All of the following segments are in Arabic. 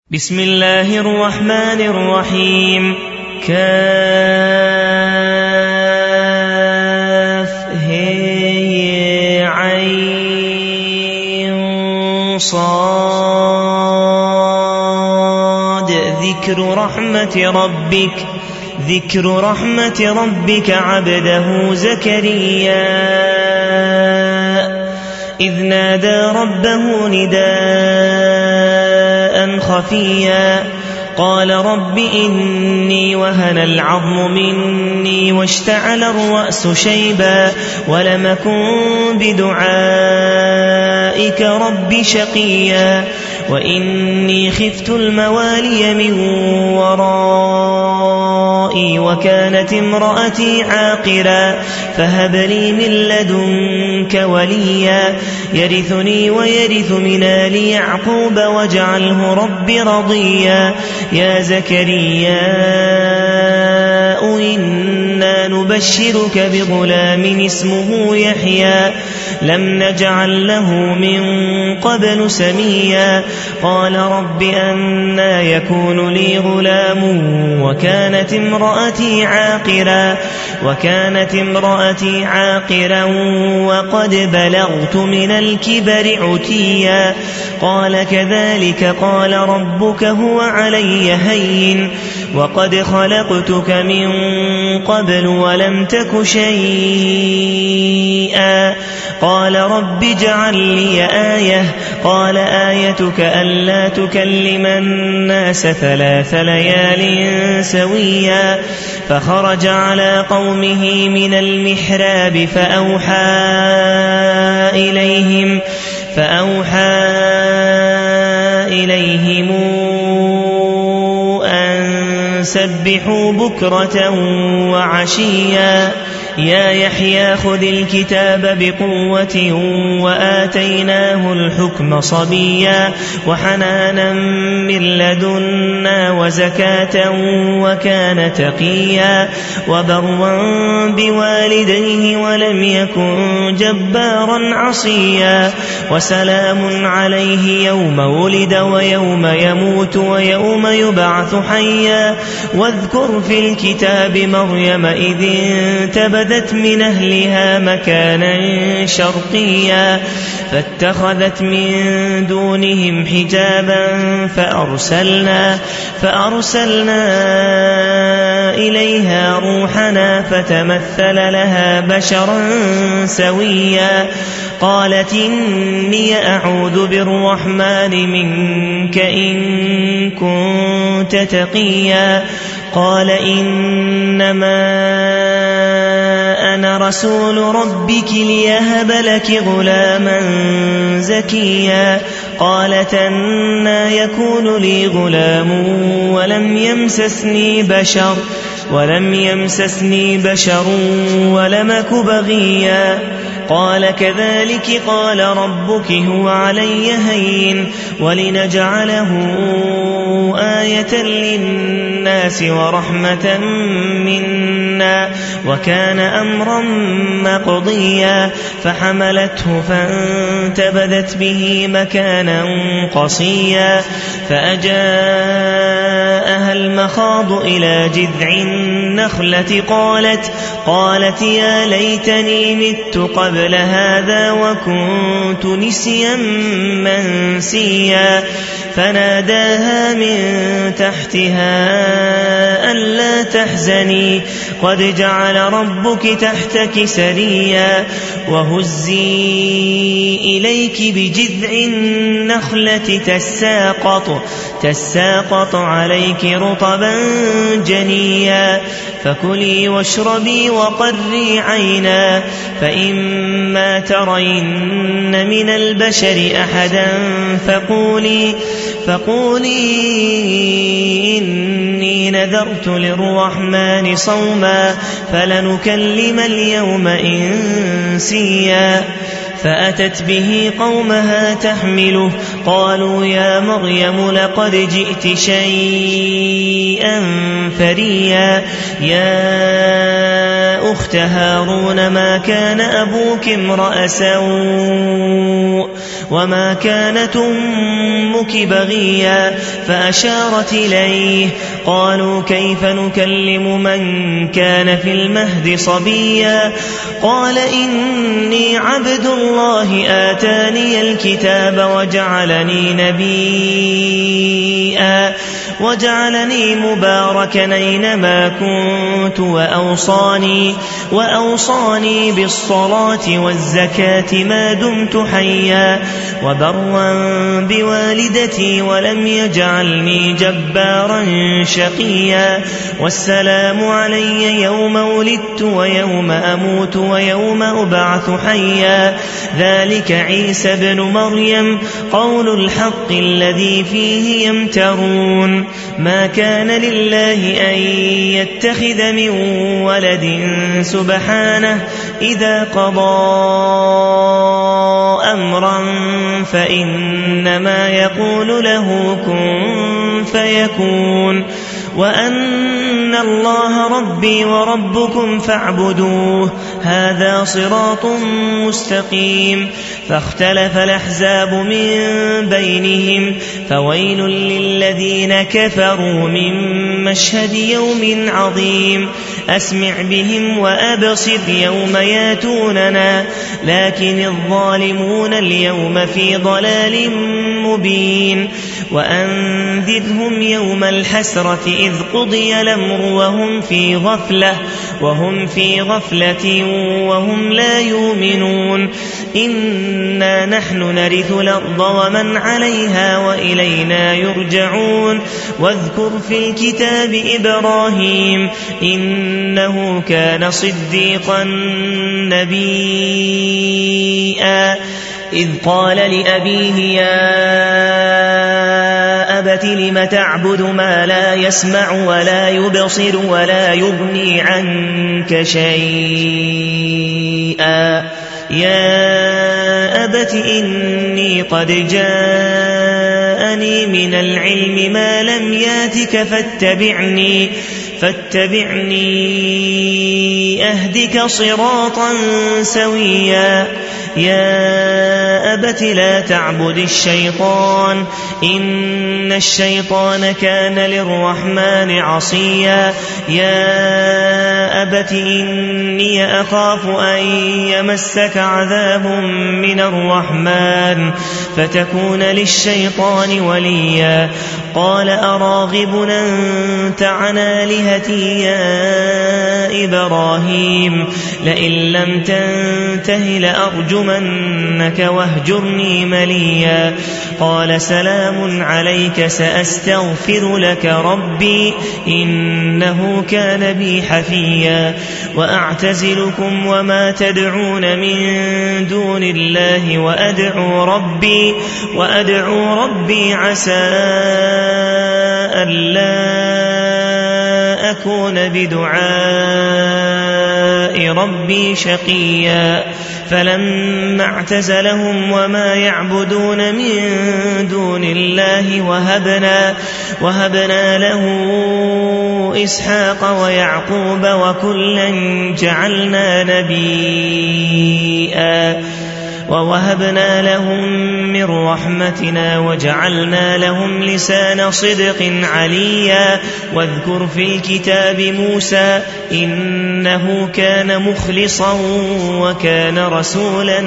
بسم الله الرحمن الرحيم. كافهايعصاد ذكر رحمة ربك عبده زكريا إذ نادى ربه نداء خفيا قال رب إني وهن العظم مني واشتعل الرأس شيبا ولم أكن بدعائك رب شقيا وإني خفت الموالي من ورائي وكانت امرأتي عاقرا فهب لي من لدنك وليا يرثني ويرث من آل يعقوب واجعله رب رضيا يا زكريا إنا نبشرك بغلام اسمه يحيى لم نجعل له من قبل سميا قال رب أنى يكون لي غلام وكانت امرأتي عاقرا وقد بلغت من الكبر عتيا قال كذلك قال ربك هو علي هين وقد خلقتك من قبل ولم تك شيئا قال رب اجعل لي آية قال آيتك ألا تكلم الناس 3 ليال سويا فخرج على قومه من المحراب فأوحى إليهم أن سبحوا بكرة وعشيا يا يحيى خذ الكتاب بقوة وآتيناه الحكم صبيا وحنانا من لدنا وزكاة وكان تقيا وبرا بوالديه ولم يكن جبارا عصيا وسلام عليه يوم ولد ويوم يموت ويوم يبعث حيا واذكر في الكتاب مريم إذ انتبذت من أهلها مكانا شرقيا فاتخذت من دونهم حجابا فأرسلنا إليها روحنا فتمثل لها بشرا سويا قالت إني أعوذ بالرحمن منك إن كنت تقيا قال إنما أنا رسول ربك ليهب لك غلاما زكيا قالت أنى يكون لي غلام ولم يمسسني بشر ولم أك بغيا قال كذلك قال ربك هو علي هين ولنجعله آية للناس ورحمة منا وكان أمرا مقضيا فحملته فانتبذت به مكانا قصيا فأجاءها المخاض إلى جذع النخلة قالت يا ليتني مت قبل هذا وكنت نسيا منسيا فناداها من تحتها ألا تحزني قد جعل ربك تحتك سريا وهزي إليك بجذع النخلة تساقط عليك رطبا جنيا فكلي واشربي وقري عينا فإما ترين من البشر أحدا فقولي إني نذرت للرحمن صوما فلنكلم اليوم إنسيا فأتت به قومها تحمله قالوا يا مريم لقد جئت شيئا فريا يا أخت هارون ما كان أبوك امرأ سوء وما كانت أمك بغيا فأشارت إليه. قالوا كيف نكلم من كان في المهد صبيا قال إني عبد الله آتاني الكتاب وجعلني نبيا وجعلني مباركا أينما كنت وأوصاني بالصلاة والزكاة ما دمت حيا وبرا بوالدتي ولم يجعلني جبارا شقيا والسلام علي يوم ولدت ويوم أموت ويوم أبعث حيا ذلك عيسى بن مريم قول الحق الذي فيه يمترون. ما كان لله أن يتخذ من ولد سبحانه إذا قضى أمرا فإنما يقول له كن فيكون وأن الله ربي وربكم فاعبدوه هذا صراط مستقيم. فاختلف الأحزاب من بينهم فويل للذين كفروا من مشهد يوم عظيم. أسمع بهم وأبصر يوم ياتوننا لكن الظالمون اليوم في ضلال مبين. وأنذرهم يوم الحسرة إذ قضي الأمر وهم في غفلة وهم لا يؤمنون. إنا نحن نرث الأرض ومن عليها وإلينا يرجعون. واذكر في الكتاب إبراهيم إنه كان صديقا نبيا إذ قال لأبيه يا أبت لم تعبد ما لا يسمع ولا يبصر ولا يغني عنك شيئا يا أبت إني قد جاءني من العلم ما لم ياتك فاتبعني أهدك صراطا سويا. يا أبت لا تعبد الشيطان إن الشيطان كان للرحمن عصيا. يا أبت إني أخاف أن يمسك عذاب من الرحمن فتكون للشيطان وليا. قال أراغب أنت عن آلهتي يا إبراهيم لئن لم تنته لأرجمنك واهجرني مليا. قال سلام عليك سأستغفر لك ربي إنه كان بي حفيا. وأعتزلكم وما تدعون من دون الله وأدعو ربي عسى ألا أكون بدعاء ربي شقيا. فلما اعتزلهم وما يعبدون من دون الله وهبنا له إسحاق ويعقوب وكلا جعلنا نبيا ووهبنا لهم من رحمتنا وجعلنا لهم لسان صدق عليا. واذكر في الكتاب موسى إنه كان مخلصا وكان رسولا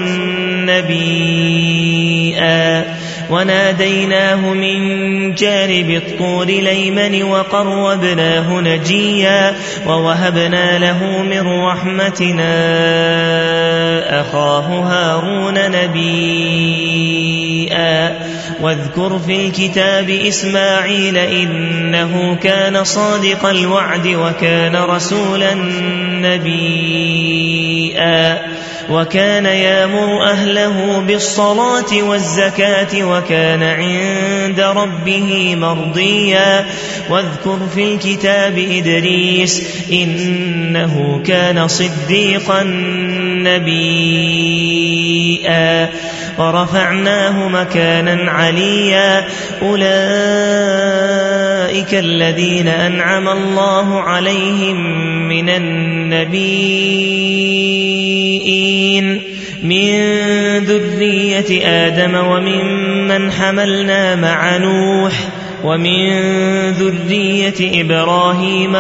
نبيا. وناديناه من جانب الطور الأيمن وقربناه نجيا. ووهبنا له من رحمتنا أخاه هارون نبيا. واذكر في الكتاب إسماعيل إنه كان صادق الوعد وكان رسولا نبيا. وكان يأمر أهله بالصلاة والزكاة وكان عند ربه مرضيا. واذكر في الكتاب إدريس إنه كان صديقا نبيا. ورفعناه مكانا عليا. أولئك الذين أنعم الله عليهم من النبيين من ذرية آدم وممن حملنا مع نوح ومن ذرية إبراهيم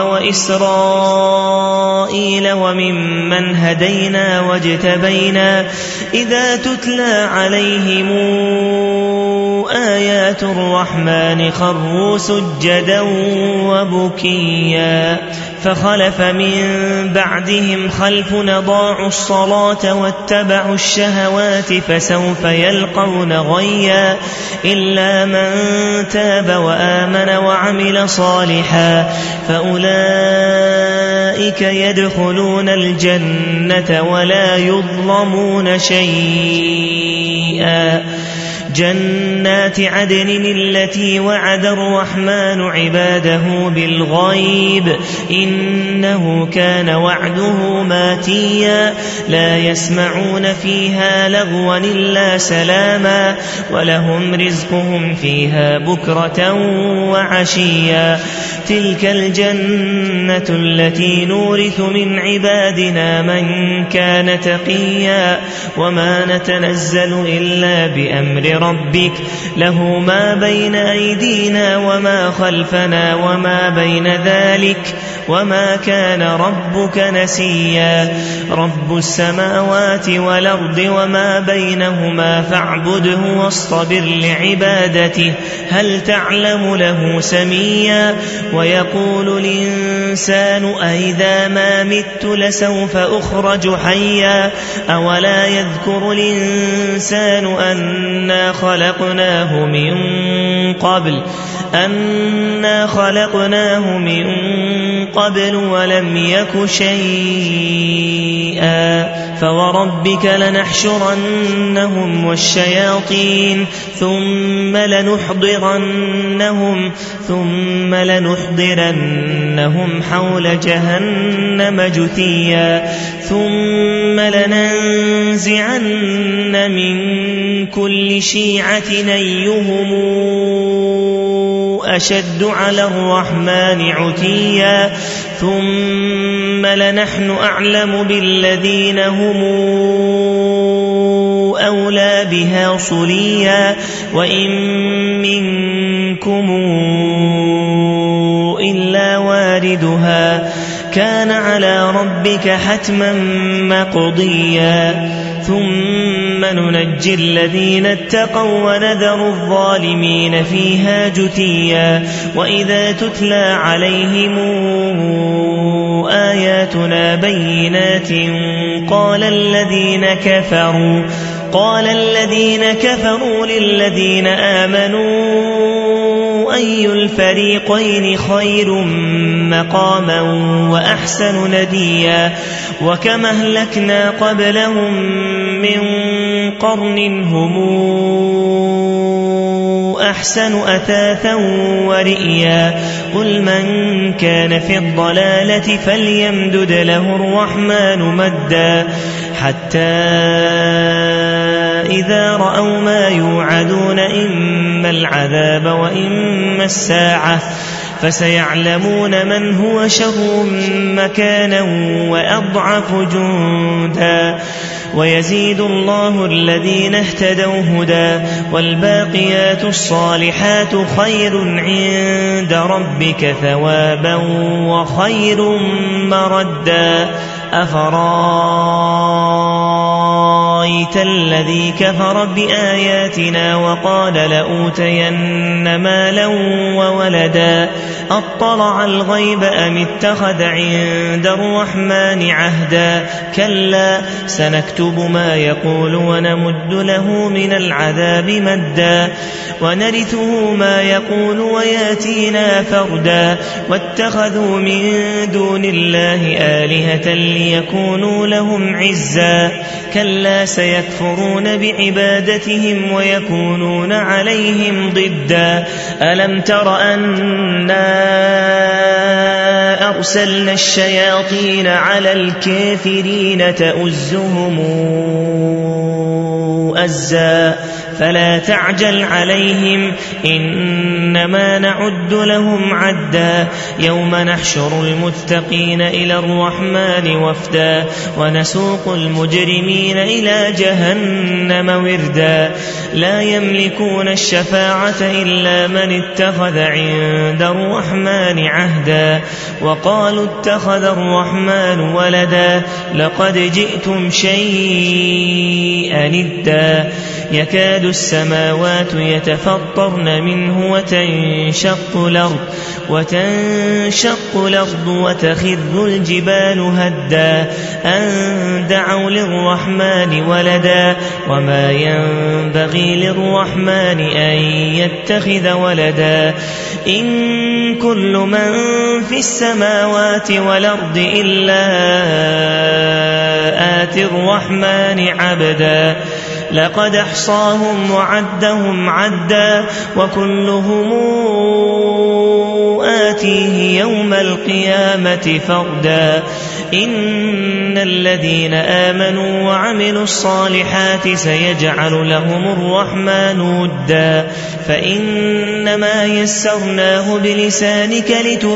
وإسرائيل وممن هدينا واجتبينا إذا تتلى عليهم آيات الرحمن خروا سجدا وبكيا فخلف من بعدهم خلف أضاعوا الصلاة واتبعوا الشهوات فسوف يلقون غيا إلا من تاب وآمن وعمل صالحا فأولئك يدخلون الجنة ولا يظلمون شيئا جنات عدن التي وعد الرحمن عباده بالغيب إنه كان وعده ماتيا لا يسمعون فيها لغوا إلا سلاما ولهم رزقهم فيها بكرة وعشيا تلك الجنة التي نورث من عبادنا من كان تقيا وما نتنزل إلا بأمر ربك له ما بين أيدينا وما خلفنا وما بين ذلك وما كان ربك نسيا رب السماوات والأرض وما بينهما فاعبده واصطبر لعبادته هل تعلم له سميا ويقول الإنسان أئذا ما مت لسوف أخرج حيا أولا يذكر الإنسان أنا خلقناه من قبل ولم يك شيئا فوربك لنحشرنهم والشياطين ثم لنحضرنهم حول جهنم جثيا ثم لننزعن من كل شيعة أيهم أشد على الرحمن عتيا ثم لنحن أعلم بالذين هم أولى بها صليا وإن منكم إلا واردها كان على ربك حتما مقضيا ثم ننجي الذين اتقوا ونذر الظالمين فيها جثيا وإذا تتلى عليهم آياتنا بينات قال الذين كفروا للذين آمنوا أي الفريقين خير مقاما وأحسن نديا وكم أهلكنا قبلهم من قرن هم أحسن أثاثا ورئيا قل من كان في الضلالة فليمدد له الرحمن مدا حتى إذا رأوا ما يوعدون إما العذاب وإما الساعة فسيعلمون من هو شر مكانا وأضعف جندا ويزيد الله الذين اهتدوا هدى والباقيات الصالحات خير عند ربك ثوابا وخير مردا أفرأيت الذي كفر بآياتنا وقال لأوتين مالا وولدا أطلع الغيب أم اتخذ عند الرحمن عهدا كلا سنكتب ما يقول ونمد له من العذاب مدا ونرثه ما يقول وياتينا فردا واتخذوا من دون الله آلهة ليكونوا لهم عزا كلا سيكفرون بعبادتهم ويكونون عليهم ضدا ألم تر أنا أرسلنا الشياطين على الكافرين تؤزهم أزا فلا تعجل عليهم إنما نعد لهم عدا يوم نحشر المتقين إلى الرحمن وفدا ونسوق المجرمين إلى جهنم وردا لا يملكون الشفاعة إلا من اتخذ عند الرحمن عهدا وقالوا اتخذ الرحمن ولدا لقد جئتم شيئا إدا يكاد السماوات يتفطرن منه وتنشق الأرض وتخر الجبال هدا أن دعوا للرحمن ولدا وما ينبغي للرحمن أن يتخذ ولدا إن كل من في السماوات والأرض إلا آتي الرحمن عبدا لقد احصاهم وعدهم عدا وكلهم آتيه يوم القيامة فردا إن الذين آمنوا وعملوا الصالحات سيجعل لهم الرحمن ودا فإنما يسرناه بلسانك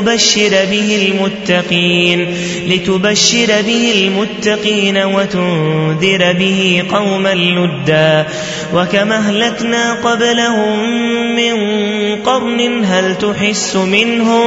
لتبشر به المتقين وتنذر به قوما لدا وكما أهلكنا قبلهم من قرن هل تحس منهم